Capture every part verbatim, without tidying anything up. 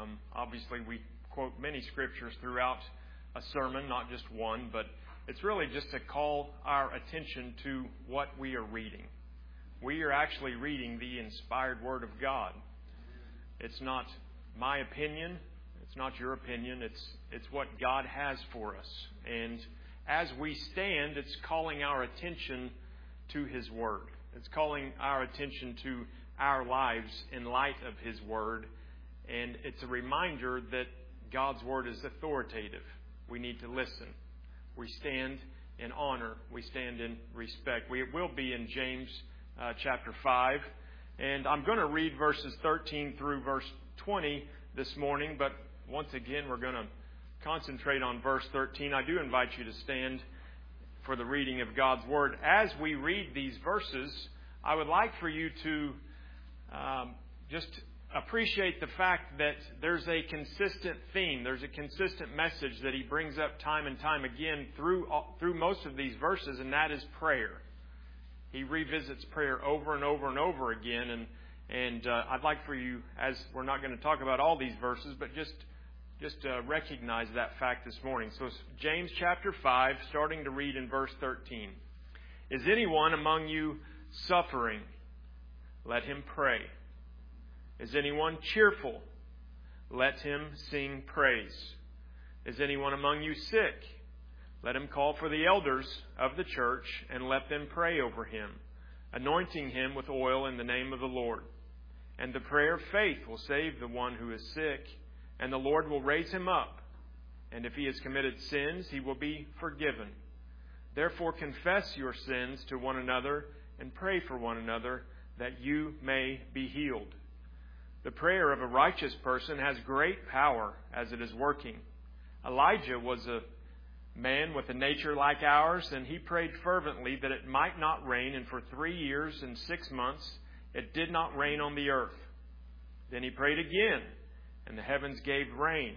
Um, obviously, we quote many scriptures throughout a sermon, not just one, but it's really just to call our attention to what we are reading. We are actually reading the inspired Word of God. It's not my opinion. It's not your opinion. It's it's what God has for us. And as we stand, it's calling our attention to His Word. It's calling our attention to our lives in light of His Word. And it's a reminder that God's Word is authoritative. We need to listen. We stand in honor. We stand in respect. We will be in James uh, chapter five. And I'm going to read verses thirteen through verse twenty this morning. But once again, we're going to concentrate on verse thirteen. I do invite you to stand for the reading of God's Word. As we read these verses, I would like for you to um, just appreciate the fact that there's a consistent theme. There's a consistent message that he brings up time and time again through through most of these verses, and that is prayer. He revisits prayer over and over and over again, and and uh, I'd like for you, as we're not going to talk about all these verses, but just just uh, recognize that fact this morning. So James chapter five, starting to read in verse thirteen. Is anyone among you suffering? Let him pray. Is anyone cheerful? Let him sing praise. Is anyone among you sick? Let him call for the elders of the church and let them pray over him, anointing him with oil in the name of the Lord. And the prayer of faith will save the one who is sick, and the Lord will raise him up. And if he has committed sins, he will be forgiven. Therefore confess your sins to one another and pray for one another that you may be healed. The prayer of a righteous person has great power as it is working. Elijah was a man with a nature like ours, and he prayed fervently that it might not rain, and for three years and six months it did not rain on the earth. Then he prayed again, and the heavens gave rain,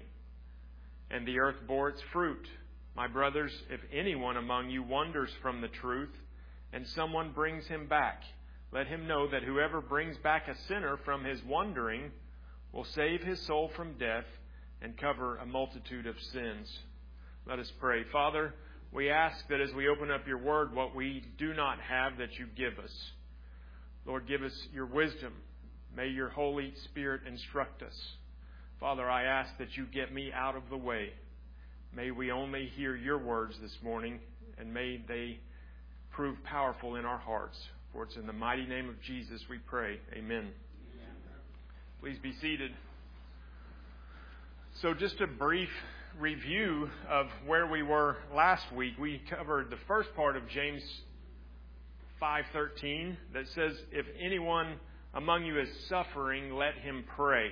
and the earth bore its fruit. My brothers, if anyone among you wanders from the truth, and someone brings him back, let him know that whoever brings back a sinner from his wandering will save his soul from death and cover a multitude of sins. Let us pray. Father, we ask that as we open up your word, what we do not have, that you give us. Lord, give us your wisdom. May your Holy Spirit instruct us. Father, I ask that you get me out of the way. May we only hear your words this morning, and may they prove powerful in our hearts. For it's in the mighty name of Jesus we pray. Amen. Please be seated. So just a brief review of where we were last week. We covered the first part of James five thirteen that says, if anyone among you is suffering, let him pray.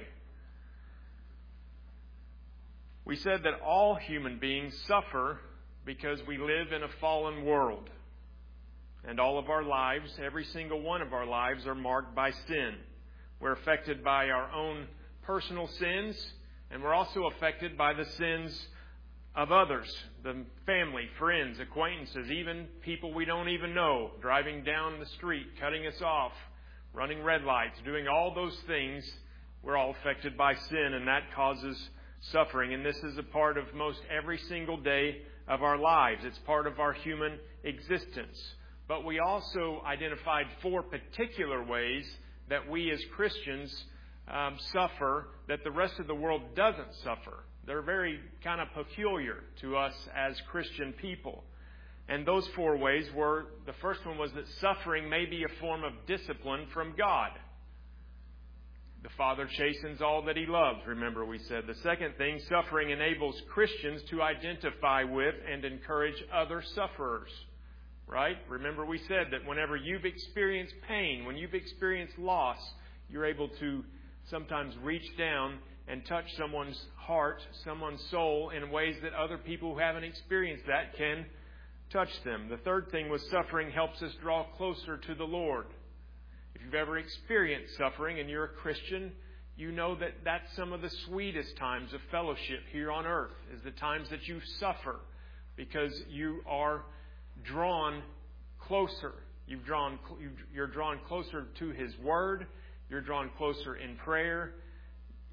We said that all human beings suffer because we live in a fallen world. And all of our lives, every single one of our lives, are marked by sin. We're affected by our own personal sins, and we're also affected by the sins of others, the family, friends, acquaintances, even people we don't even know, driving down the street, cutting us off, running red lights, doing all those things. We're all affected by sin, and that causes suffering. And this is a part of most every single day of our lives. It's part of our human existence. But we also identified four particular ways that we as Christians um, suffer that the rest of the world doesn't suffer. They're very kind of peculiar to us as Christian people. And those four ways were, the first one was that suffering may be a form of discipline from God. The Father chastens all that He loves, remember we said. The second thing, suffering enables Christians to identify with and encourage other sufferers. Right? Remember we said that whenever you've experienced pain, when you've experienced loss, you're able to sometimes reach down and touch someone's heart, someone's soul in ways that other people who haven't experienced that can touch them. The third thing was suffering helps us draw closer to the Lord. If you've ever experienced suffering and you're a Christian, you know that that's some of the sweetest times of fellowship here on earth, is the times that you suffer because you are drawn closer. You've drawn, you're drawn closer to His Word. You're drawn closer in prayer.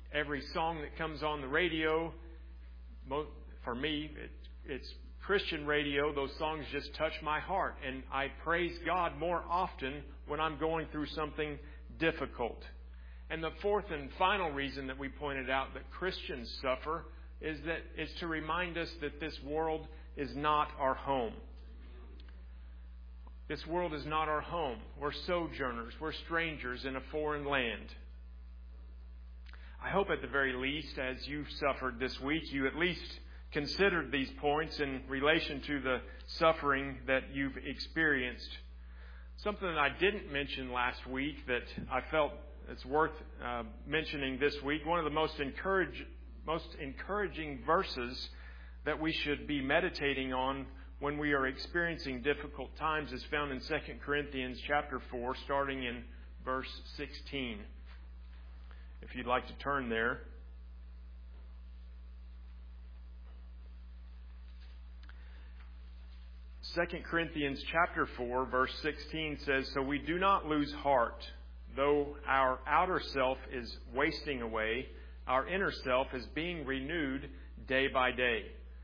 every song that comes on the radio, for me, it, it's Christian radio. Those songs just touch my heart. And I praise God more often when I'm going through something difficult. And the fourth and final reason that we pointed out that Christians suffer is that it's to remind us that this world is not our home. This world is not our home. We're sojourners. We're strangers in a foreign land. I hope at the very least, as you suffered this week, you at least considered these points in relation to the suffering that you've experienced. Something that I didn't mention last week that I felt it's worth uh, mentioning this week. One of the most encourage, most encouraging verses that we should be meditating on when we are experiencing difficult times is found in Second Corinthians chapter four, starting in verse sixteen. If you'd like to turn there. Second Corinthians chapter four, verse sixteen says, "So we do not lose heart. Though our outer self is wasting away, our inner self is being renewed day by day.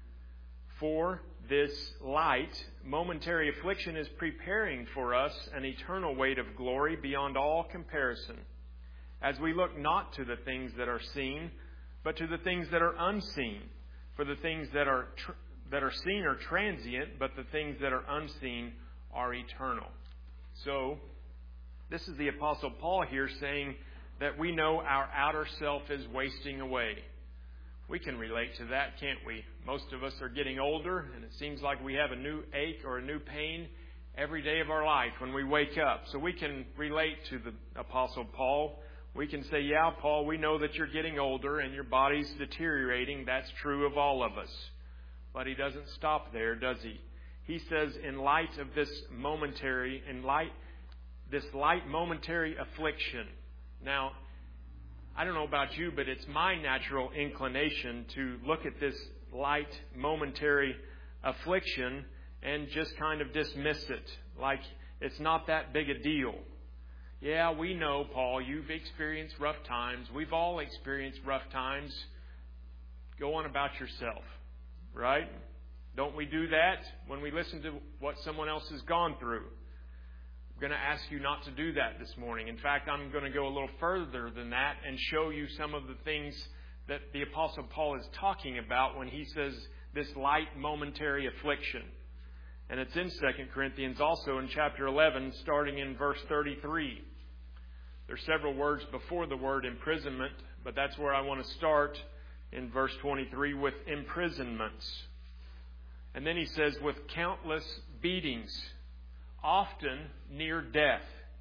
For this light, momentary affliction is preparing for us an eternal weight of glory beyond all comparison, as we look not to the things that are seen, but to the things that are unseen. For the things that are tr- that are seen are transient, but the things that are unseen are eternal." So, this is the Apostle Paul here saying that we know our outer self is wasting away. We can relate to that, can't we? Most of us are getting older, and it seems like we have a new ache or a new pain every day of our life when we wake up. So we can relate to the Apostle Paul. We can say, yeah, Paul, we know that you're getting older and your body's deteriorating. That's true of all of us. But he doesn't stop there, does he? He says, in light of this momentary, in light this light momentary affliction. Now, I don't know about you, but it's my natural inclination to look at this light momentary affliction and just kind of dismiss it, like it's not that big a deal. Yeah, we know, Paul, you've experienced rough times. We've all experienced rough times. Go on about yourself, right? Don't we do that when we listen to what someone else has gone through? I'm going to ask you not to do that this morning. In fact, I'm going to go a little further than that and show you some of the things that the Apostle Paul is talking about when he says this light momentary affliction. And it's in Second Corinthians also in chapter eleven, starting in verse thirty-three. There's several words before the word imprisonment, but that's where I want to start in verse twenty-three with imprisonments. And then he says, with countless beatings, often near death.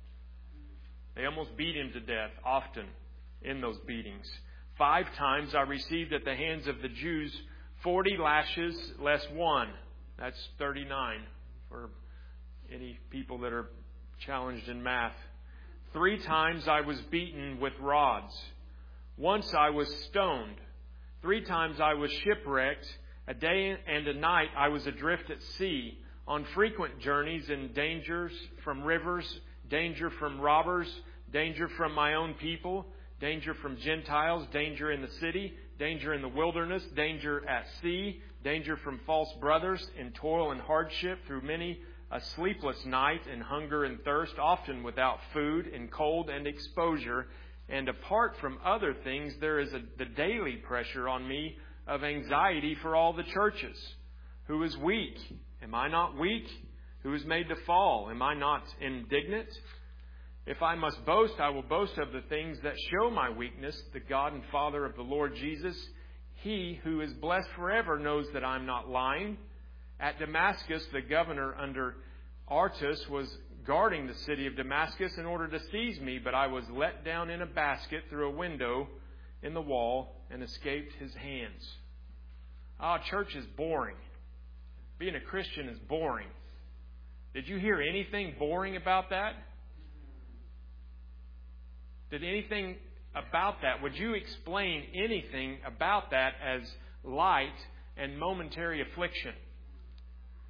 They almost beat him to death, often in those beatings. Five times I received at the hands of the Jews forty lashes less one. That's thirty-nine for any people that are challenged in math. Three times I was beaten with rods. Once I was stoned. Three times I was shipwrecked. A day and a night I was adrift at sea, on frequent journeys in dangers from rivers, danger from robbers, danger from my own people, danger from Gentiles, danger in the city, danger in the wilderness, danger at sea, danger from false brothers, in toil and hardship, through many a sleepless night, in hunger and thirst, often without food, in cold and exposure. And apart from other things, there is a, the daily pressure on me of anxiety for all the churches. Who is weak? Am I not weak? Who is made to fall? Am I not indignant? If I must boast, I will boast of the things that show my weakness. The God and Father of the Lord Jesus, He who is blessed forever, knows that I'm not lying. At Damascus, the governor under Aretas was guarding the city of Damascus in order to seize me, but I was let down in a basket through a window in the wall and escaped his hands. Ah, church is boring. Being a Christian is boring. Did you hear anything boring about that? Did anything about that? Would you explain anything about that as light and momentary affliction?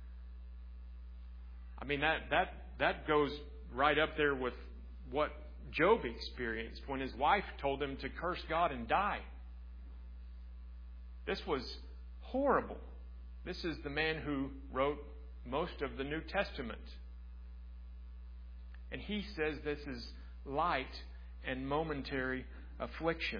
I mean, that that that goes right up there with what Job experienced when his wife told him to curse God and die. This was horrible. This is the man who wrote most of the New Testament. And he says this is light and momentary affliction.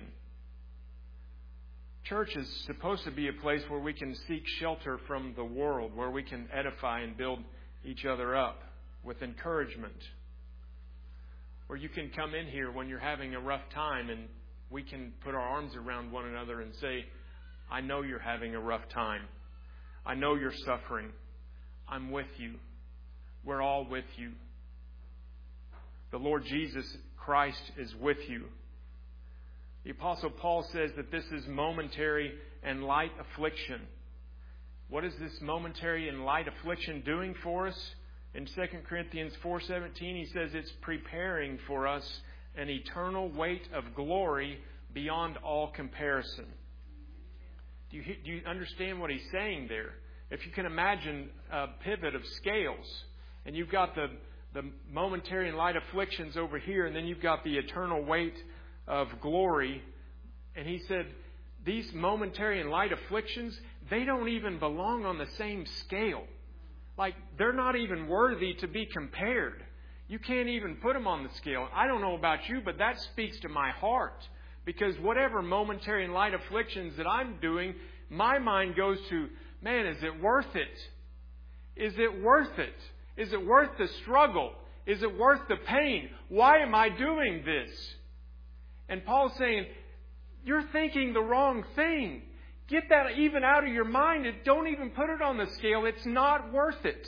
Church is supposed to be a place where we can seek shelter from the world, where we can edify and build each other up with encouragement. Where you can come in here when you're having a rough time and we can put our arms around one another and say, I know you're having a rough time. I know you're suffering. I'm with you. We're all with you. The Lord Jesus Christ is with you. The Apostle Paul says that this is momentary and light affliction. What is this momentary and light affliction doing for us? In Second Corinthians four seventeen, he says it's preparing for us an eternal weight of glory beyond all comparison. Do you, do you understand what he's saying there? If you can imagine a pivot of scales, and you've got the, the momentary and light afflictions over here, and then you've got the eternal weight of glory. And he said, these momentary and light afflictions, they don't even belong on the same scale. Like, they're not even worthy to be compared. You can't even put them on the scale. I don't know about you, but that speaks to my heart. Because whatever momentary and light afflictions that I'm doing, my mind goes to, man, is it worth it? Is it worth it? Is it worth the struggle? Is it worth the pain? Why am I doing this? And Paul's saying, you're thinking the wrong thing. Get that even out of your mind. Don't even put it on the scale. It's not worth it.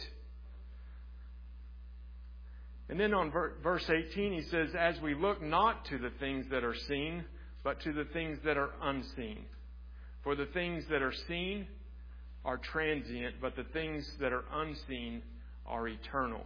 And then on verse eighteen, he says, as we look not to the things that are seen, but to the things that are unseen. For the things that are seen are transient, but the things that are unseen are eternal.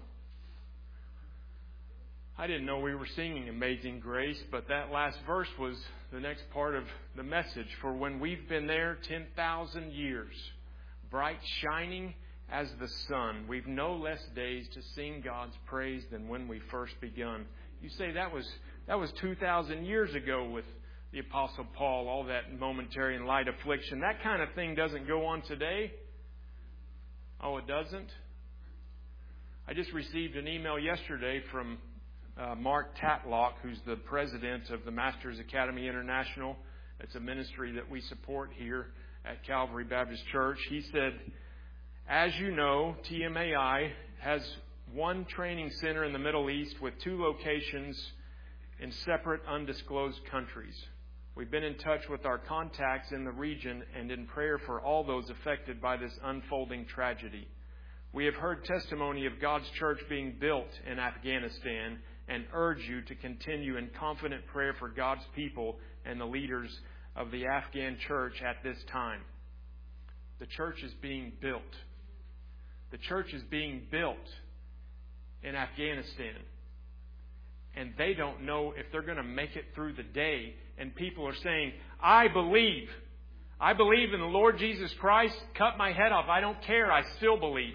I didn't know we were singing Amazing Grace, but that last verse was the next part of the message. For when we've been there ten thousand years, bright shining as the sun, we've no less days to sing God's praise than when we first begun. You say that was that was two thousand years ago with the Apostle Paul, all that momentary and light affliction. That kind of thing doesn't go on today. Oh, it doesn't? I just received an email yesterday from Uh, Mark Tatlock, who's the president of the Masters Academy International. It's a ministry that we support here at Calvary Baptist Church. He said, as you know, T M A I has one training center in the Middle East with two locations in separate undisclosed countries. We've been in touch with our contacts in the region and in prayer for all those affected by this unfolding tragedy. We have heard testimony of God's church being built in Afghanistan and urge you to continue in confident prayer for God's people and the leaders of the Afghan church at this time. The church is being built. The church is being built in Afghanistan. And they don't know if they're going to make it through the day. And people are saying, I believe. I believe in the Lord Jesus Christ. Cut my head off. I don't care. I still believe.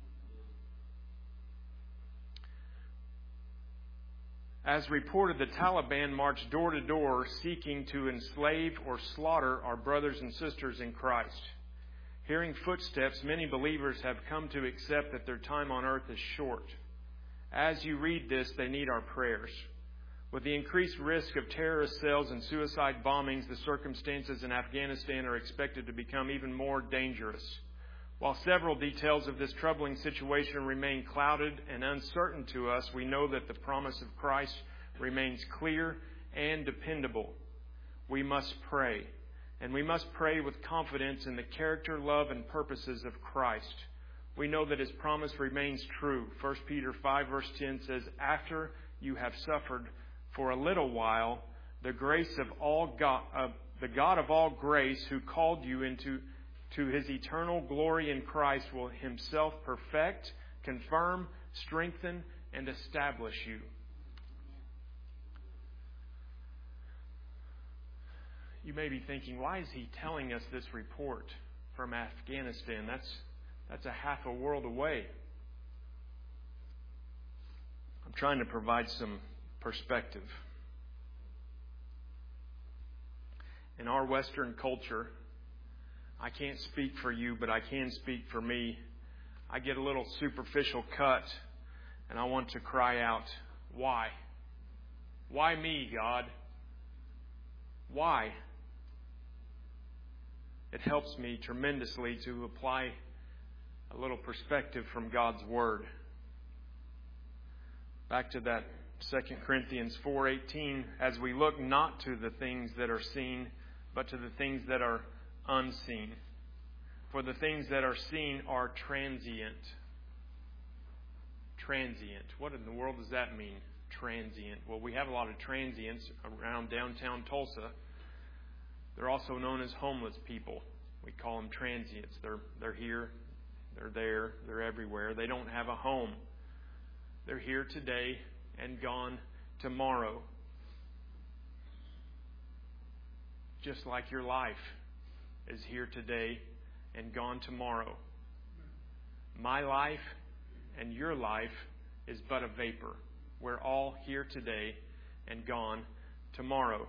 As reported, the Taliban marched door to door seeking to enslave or slaughter our brothers and sisters in Christ. Hearing footsteps, many believers have come to accept that their time on earth is short. As you read this, they need our prayers. With the increased risk of terrorist cells and suicide bombings, the circumstances in Afghanistan are expected to become even more dangerous. While several details of this troubling situation remain clouded and uncertain to us, we know that the promise of Christ remains clear and dependable. We must pray, and we must pray with confidence in the character, love, and purposes of Christ. We know that His promise remains true. First Peter five verse ten says, after you have suffered for a little while, the grace of all God, uh, the God of all grace, who called you into to His eternal glory in Christ, will Himself perfect, confirm, strengthen, and establish you. You may be thinking, why is he telling us this report from Afghanistan? That's, that's a half a world away. I'm trying to provide some perspective. in our Western culture, I can't speak for you, but I can speak for me. I get a little superficial cut, and I want to cry out, why? Why me, God? Why? It helps me tremendously to apply a little perspective from God's Word. Back to that Second Corinthians four eighteen, as we look not to the things that are seen, but to the things that are unseen. For the things that are seen are transient. Transient. What in the world does that mean? Transient. Well, we have a lot of transients around downtown Tulsa. They're also known as homeless people. We call them transients. They're they're here, they're there, they're everywhere. They don't have a home. They're here today and gone tomorrow. Just like your life is here today and gone tomorrow. My life and your life is but a vapor. We're all here today and gone tomorrow.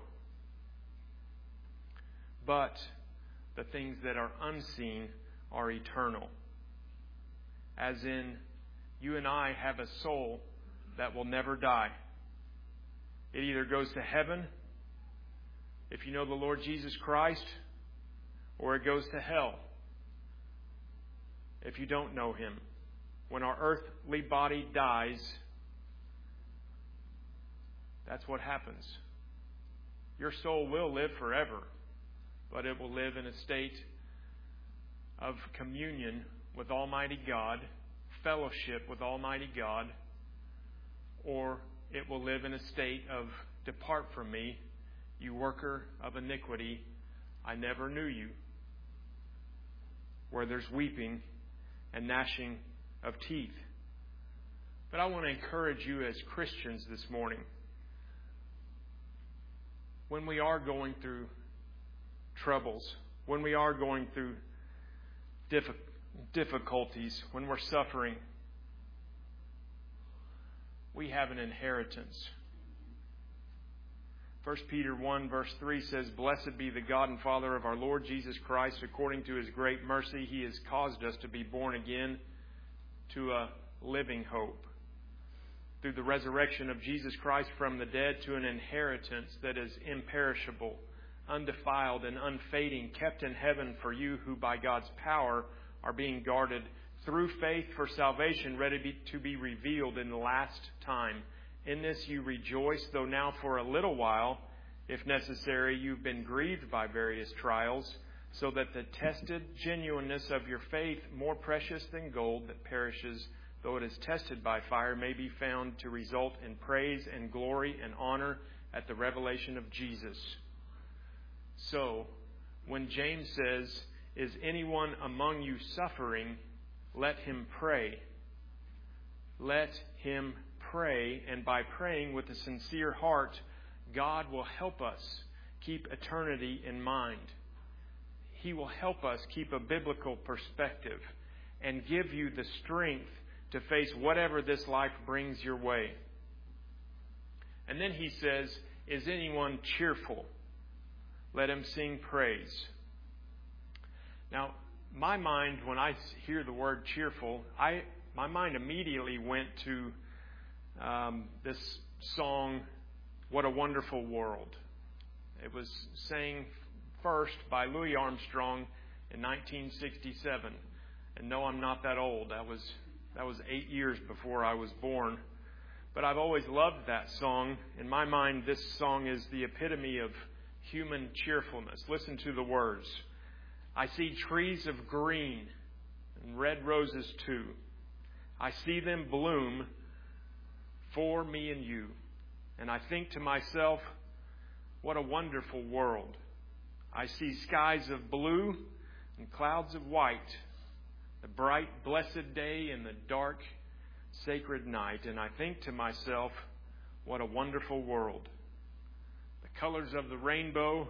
But the things that are unseen are eternal. As in, you and I have a soul that will never die. It either goes to heaven, if you know the Lord Jesus Christ, or it goes to hell, if you don't know Him. When our earthly body dies, that's what happens. Your soul will live forever, but it will live in a state of communion with Almighty God, fellowship with Almighty God, or it will live in a state of, depart from me, you worker of iniquity, I never knew you, where there's weeping and gnashing of teeth. But I want to encourage you as Christians this morning, when we are going through troubles, when we are going through difficulties, when we're suffering, we have an inheritance. First Peter one verse three says, Blessed be the God and Father of our Lord Jesus Christ. According to His great mercy, He has caused us to be born again to a living hope, through the resurrection of Jesus Christ from the dead, to an inheritance that is imperishable, undefiled, and unfading, kept in heaven for you, who by God's power are being guarded through faith for salvation, ready to be revealed in the last time. In this you rejoice, though now for a little while, if necessary, you've been grieved by various trials, so that the tested genuineness of your faith, more precious than gold that perishes, though it is tested by fire, may be found to result in praise and glory and honor at the revelation of Jesus. So, when James says, Is anyone among you suffering? Let him pray. Let him pray, and by praying with a sincere heart, God will help us keep eternity in mind. He will help us keep a biblical perspective and give you the strength to face whatever this life brings your way. And then he says, Is anyone cheerful? Let him sing praise. Now, my mind, when I hear the word cheerful, I my mind immediately went to um, this song, What a Wonderful World. It was sang first by Louis Armstrong in nineteen sixty-seven. And no, I'm not that old. That was that was eight years before I was born. But I've always loved that song. In my mind, this song is the epitome of human cheerfulness. Listen to the words. I see trees of green and red roses too. I see them bloom for me and you. And I think to myself, what a wonderful world. I see skies of blue and clouds of white, the bright, blessed day and the dark, sacred night. And I think to myself, what a wonderful world. The colors of the rainbow,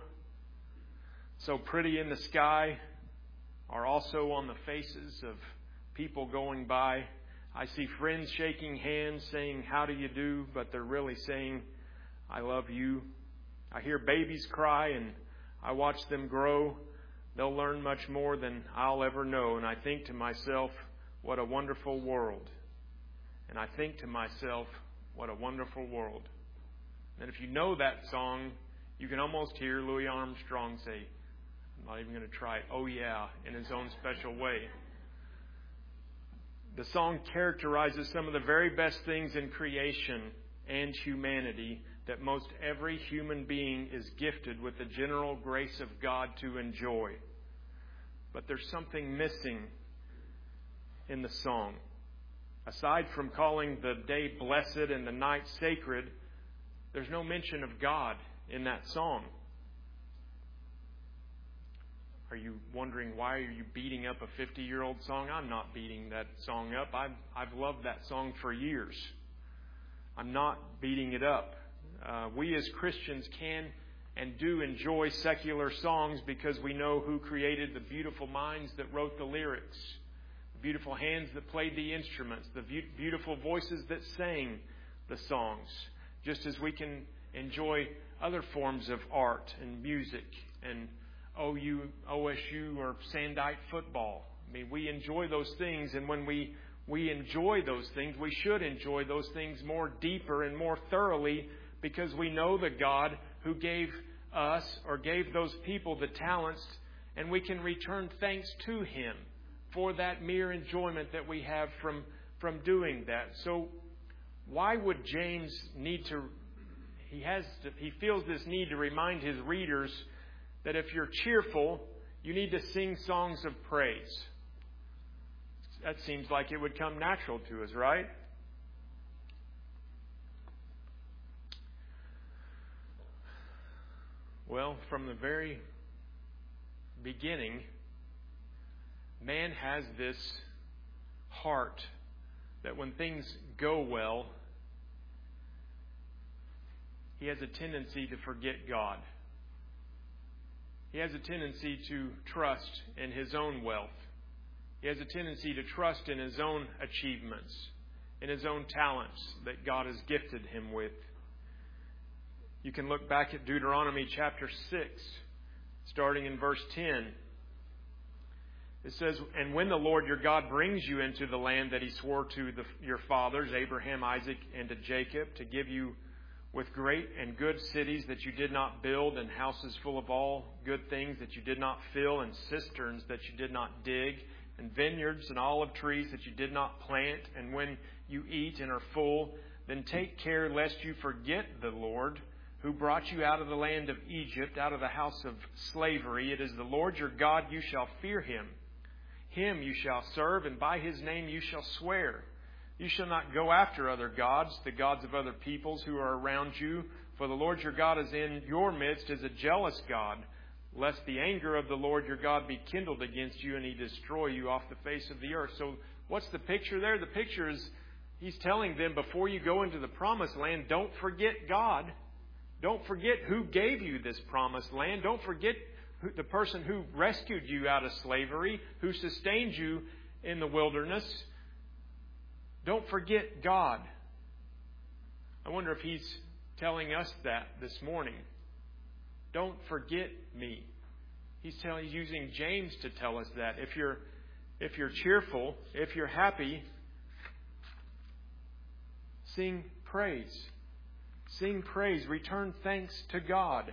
so pretty in the sky, are also on the faces of people going by. I see friends shaking hands, saying, how do you do? But they're really saying, I love you. I hear babies cry, and I watch them grow. They'll learn much more than I'll ever know. And I think to myself, what a wonderful world. And I think to myself, what a wonderful world. And if you know that song, you can almost hear Louis Armstrong say, I'm not even going to try it, oh yeah, in his own special way. The song characterizes some of the very best things in creation and humanity that most every human being is gifted with the general grace of God to enjoy. But there's something missing in the song. Aside from calling the day blessed and the night sacred, there's no mention of God in that song. Are you wondering why are you beating up a fifty-year-old song? I'm not beating that song up. I've, I've loved that song for years. I'm not beating it up. Uh, we as Christians can and do enjoy secular songs because we know who created the beautiful minds that wrote the lyrics, the beautiful hands that played the instruments, the be- beautiful voices that sang the songs, just as we can enjoy other forms of art and music and O U, O S U, or Sandite football. I mean, we enjoy those things, and when we, we enjoy those things, we should enjoy those things more deeper and more thoroughly because we know the God who gave us or gave those people the talents, and we can return thanks to Him for that mere enjoyment that we have from, from doing that. So why would James need to, he has to, he feels this need to remind his readers that if you're cheerful, you need to sing songs of praise. That seems like it would come natural to us, right? Well, from the very beginning, man has this heart that when things go well, he has a tendency to forget God. He has a tendency to trust in his own wealth. He has a tendency to trust in his own achievements, in his own talents that God has gifted him with. You can look back at Deuteronomy chapter six, starting in verse ten. It says, "And when the Lord your God brings you into the land that He swore to the, your fathers, Abraham, Isaac, and to Jacob, to give you with great and good cities that you did not build, and houses full of all good things that you did not fill, and cisterns that you did not dig, and vineyards and olive trees that you did not plant, and when you eat and are full, then take care lest you forget the Lord, who brought you out of the land of Egypt, out of the house of slavery. It is the Lord your God, you shall fear Him. Him you shall serve, and by His name you shall swear. You shall not go after other gods, the gods of other peoples who are around you. For the Lord your God is in your midst as a jealous God, lest the anger of the Lord your God be kindled against you and He destroy you off the face of the earth." So what's the picture there? The picture is He's telling them, before you go into the promised land, don't forget God. Don't forget who gave you this promised land. Don't forget who, the person who rescued you out of slavery, who sustained you in the wilderness. Don't forget God. I wonder if He's telling us that this morning. Don't forget me. He's telling, He's using James to tell us that. If you're, if you're cheerful, if you're happy, sing praise. Sing praise. Return thanks to God.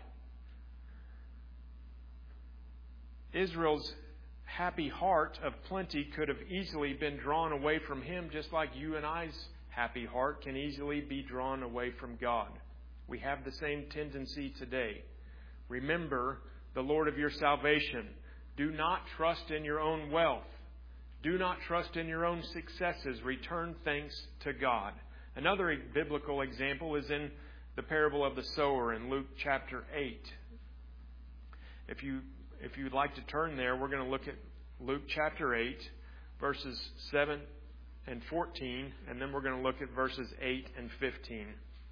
Israel's happy heart of plenty could have easily been drawn away from Him, just like you and I's happy heart can easily be drawn away from God. We have the same tendency today. Remember the Lord of your salvation. Do not trust in your own wealth. Do not trust in your own successes. Return thanks to God. Another biblical example is in the parable of the sower in Luke chapter eight. If you If you'd like to turn there, we're going to look at Luke chapter eight, verses seven and fourteen, and then we're going to look at verses eight and fifteen.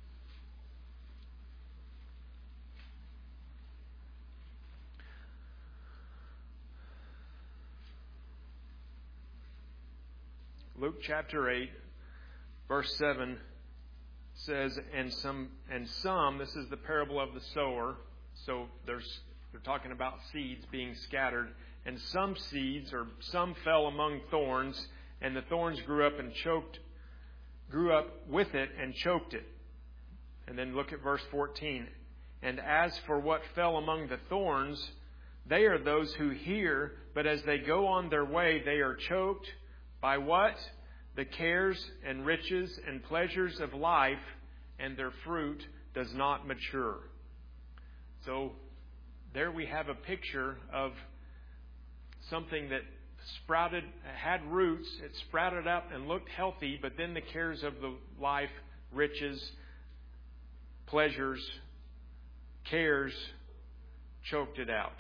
Luke chapter eight, verse seven says, and some, and some, this is the parable of the sower. So there's They're talking about seeds being scattered. And some seeds, or some fell among thorns, and the thorns grew up and choked, grew up with it and choked it. And then look at verse fourteen. And as for what fell among the thorns, they are those who hear, but as they go on their way, they are choked by what? The cares and riches and pleasures of life, and their fruit does not mature. So there we have a picture of something that sprouted, had roots, it sprouted up and looked healthy, but then the cares of the life, riches, pleasures, cares, choked it out.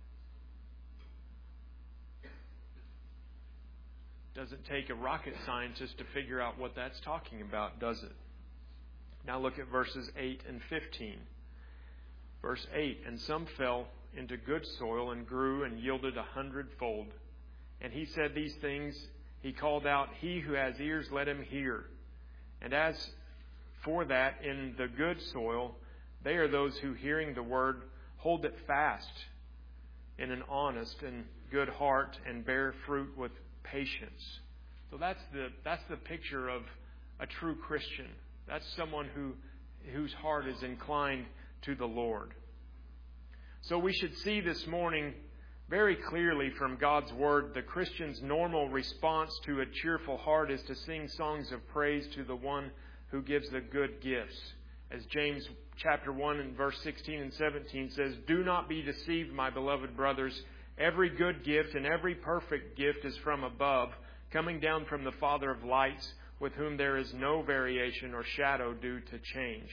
Doesn't take a rocket scientist to figure out what that's talking about, does it? Now look at verses eight and fifteen. Verse eight, and some fell into good soil and grew and yielded a hundredfold. And he said these things, he called out, he who has ears, let him hear. And as for that in the good soil, they are those who, hearing the word, hold it fast in an honest and good heart and bear fruit with patience. So that's the that's the picture of a true Christian. That's someone who whose heart is inclined to the Lord. So we should see this morning very clearly from God's Word, the Christian's normal response to a cheerful heart is to sing songs of praise to the one who gives the good gifts. As James chapter one and verse sixteen and seventeen says, do not be deceived, my beloved brothers. Every good gift and every perfect gift is from above, coming down from the Father of lights, with whom there is no variation or shadow due to change.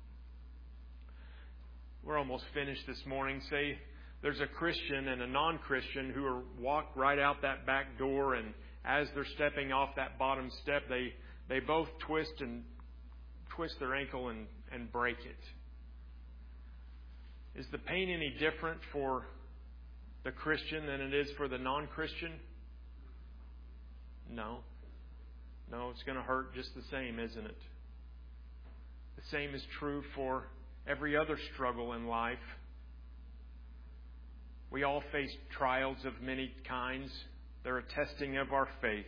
We're almost finished this morning. Say there's a Christian and a non-Christian who are walk right out that back door, and as they're stepping off that bottom step, they, they both twist and twist their ankle and, and break it. Is the pain any different for the Christian than it is for the non-Christian? No. No, it's going to hurt just the same, isn't it? The same is true for every other struggle in life. We all face trials of many kinds. They're a testing of our faith.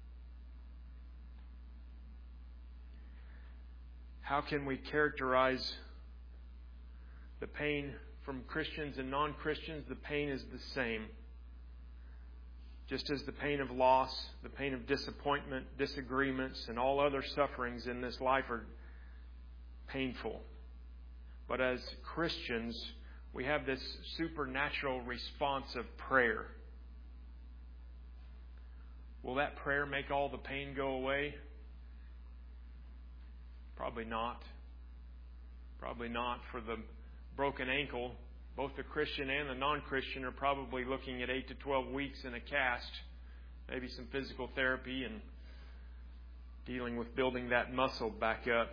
How can we characterize the pain from Christians and non-Christians? The pain is the same. Just as the pain of loss, the pain of disappointment, disagreements, and all other sufferings in this life are painful. But as Christians, we have this supernatural response of prayer. Will that prayer make all the pain go away? Probably not. Probably not. For the broken ankle, both the Christian and the non-Christian are probably looking at eight to twelve weeks in a cast, maybe some physical therapy and dealing with building that muscle back up.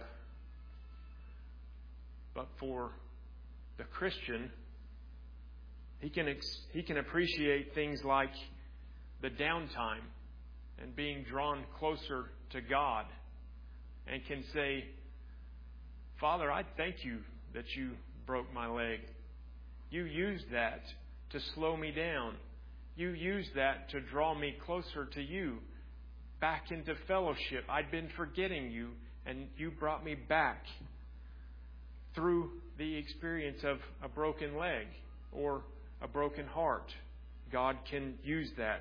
But for the Christian, he can ex- he can appreciate things like the downtime and being drawn closer to God, and can say, Father, I thank you that you broke my leg. You used that to slow me down. You used that to draw me closer to you, back into fellowship. I'd been forgetting you, and you brought me back through the experience of a broken leg or a broken heart. God can use that.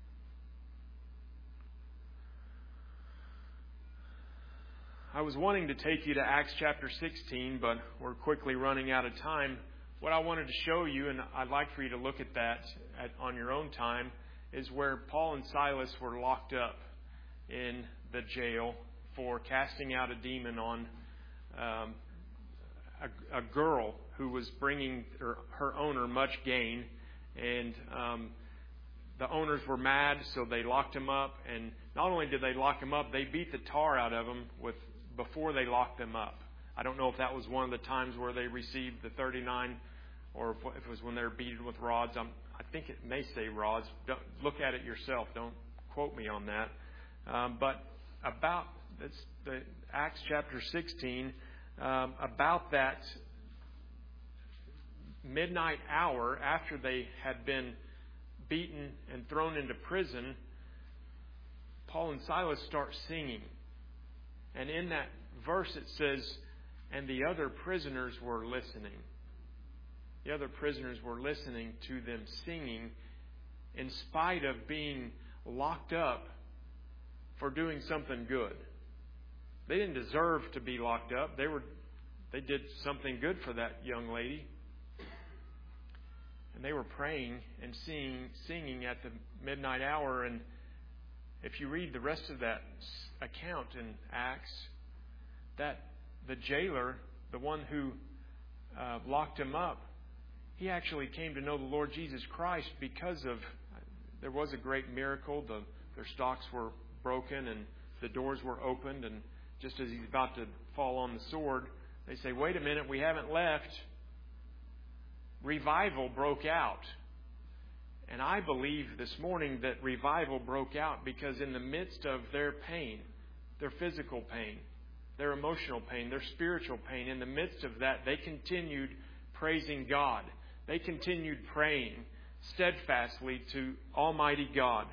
I was wanting to take you to Acts chapter sixteen, but we're quickly running out of time. What I wanted to show you, and I'd like for you to look at that at, on your own time, is where Paul and Silas were locked up in the jail for casting out a demon on um, a, a girl who was bringing her, her owner much gain. And um, the owners were mad, so they locked him up. And not only did they lock him up, they beat the tar out of him with before they locked them up. I don't know if that was one of the times where they received the thirty-nine, or if it was when they were beaten with rods. I'm, I think it may say rods. Don't, look at it yourself. Don't quote me on that. Um, but about that's the Acts chapter sixteen, um, about that midnight hour, after they had been beaten and thrown into prison, Paul and Silas start singing. And in that verse it says, and the other prisoners were listening. The other prisoners were listening to them singing in spite of being locked up for doing something good. They didn't deserve to be locked up. They were, they did something good for that young lady. And they were praying and singing, singing at the midnight hour. And if you read the rest of that account in Acts, that the jailer, the one who uh, locked him up, he actually came to know the Lord Jesus Christ because of, there was a great miracle. The, their stocks were broken and the doors were opened. And just as he's about to fall on the sword, they say, wait a minute, we haven't left. Revival broke out. And I believe this morning that revival broke out because in the midst of their pain, their physical pain, their emotional pain, their spiritual pain, in the midst of that, they continued praising God. They continued praying steadfastly to Almighty God.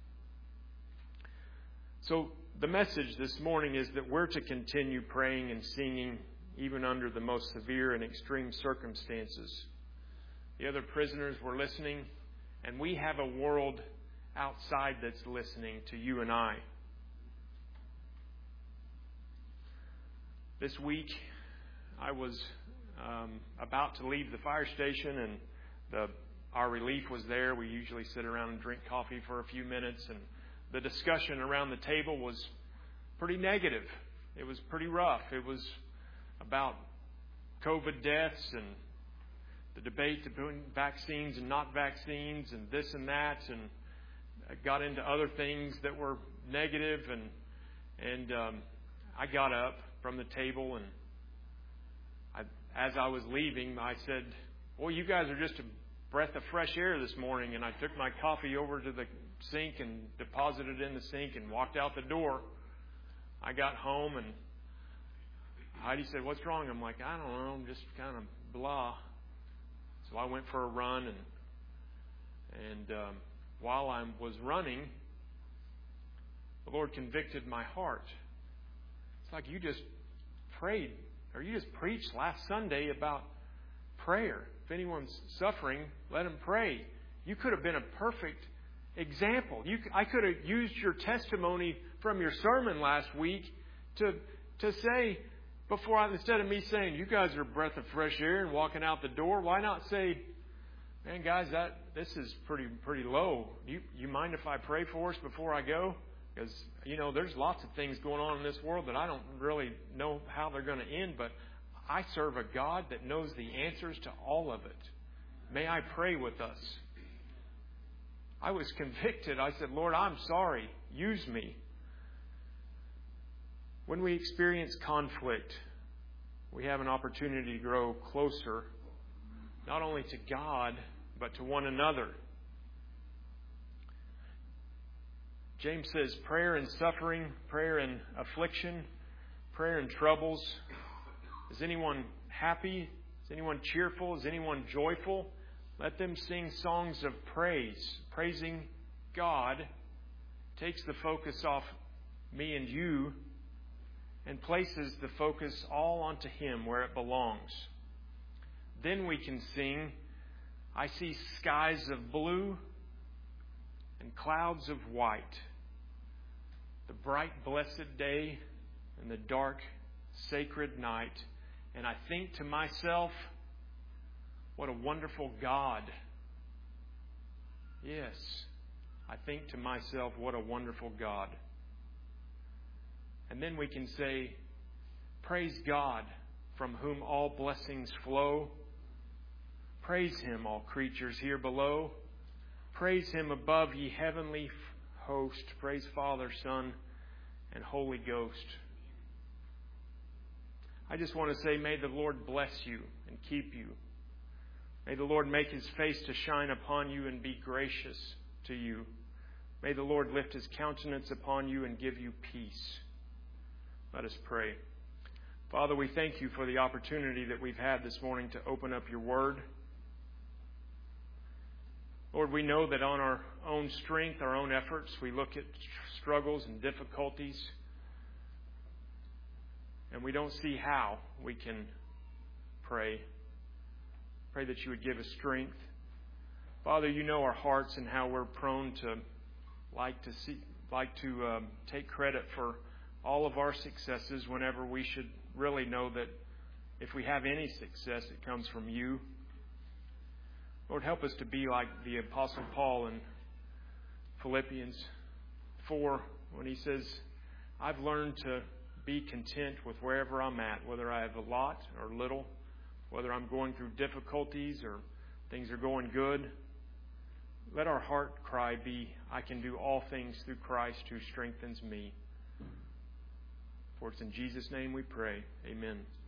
So the message this morning is that we're to continue praying and singing even under the most severe and extreme circumstances. The other prisoners were listening, and we have a world outside that's listening to you and I. This week, I was um, about to leave the fire station, and the our relief was there. We usually sit around and drink coffee for a few minutes, and the discussion around the table was pretty negative. It was pretty rough. It was about COVID deaths and the debate between vaccines and not vaccines and this and that, and I got into other things that were negative, and and um, I got up from the table, and I, as I was leaving, I said, well, you guys are just a breath of fresh air this morning. And I took my coffee over to the sink and deposited it in the sink and walked out the door. I got home, and Heidi said, what's wrong? I'm like, I don't know, I'm just kind of blah. So I went for a run, and and um, while I was running, the Lord convicted my heart. It's like you just prayed, or you just preached last Sunday about prayer. If anyone's suffering, let them pray. You could have been a perfect example. You, I could have used your testimony from your sermon last week to to say, before I, instead of me saying, you guys are a breath of fresh air and walking out the door, why not say, man, guys, that this is pretty pretty low. You you mind if I pray for us before I go? Because, you know, there's lots of things going on in this world that I don't really know how they're going to end, but I serve a God that knows the answers to all of it. May I pray with us? I was convicted. I said, Lord, I'm sorry. Use me. When we experience conflict, we have an opportunity to grow closer, not only to God, but to one another. James says prayer and suffering, prayer and affliction, prayer and troubles. Is anyone happy? Is anyone cheerful? Is anyone joyful? Let them sing songs of praise. Praising God takes the focus off me and you and places the focus all onto Him where it belongs. Then we can sing, I see skies of blue and clouds of white, the bright blessed day and the dark sacred night. And I think to myself, what a wonderful God. Yes, I think to myself, what a wonderful God. And then we can say, praise God, from whom all blessings flow. Praise Him, all creatures here below. Praise Him above, ye heavenly host. Praise Father, Son, and Holy Ghost. I just want to say, may the Lord bless you and keep you. May the Lord make His face to shine upon you and be gracious to you. May the Lord lift His countenance upon you and give you peace. Let us pray. Father, we thank you for the opportunity that we've had this morning to open up your Word. Lord, we know that on our own strength, our own efforts, we look at struggles and difficulties, and we don't see how we can pray. Pray that you would give us strength. Father, you know our hearts and how we're prone to like to see, like to um, take credit for all of our successes whenever we should really know that if we have any success, it comes from you. Lord, help us to be like the Apostle Paul in Philippians four when he says, I've learned to be content with wherever I'm at, whether I have a lot or little, whether I'm going through difficulties or things are going good. Let our heart cry be, I can do all things through Christ who strengthens me. For it's in Jesus' name we pray. Amen.